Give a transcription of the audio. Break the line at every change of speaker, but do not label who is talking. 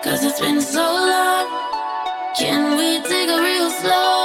'cause it's been so long. Can we take it real slow?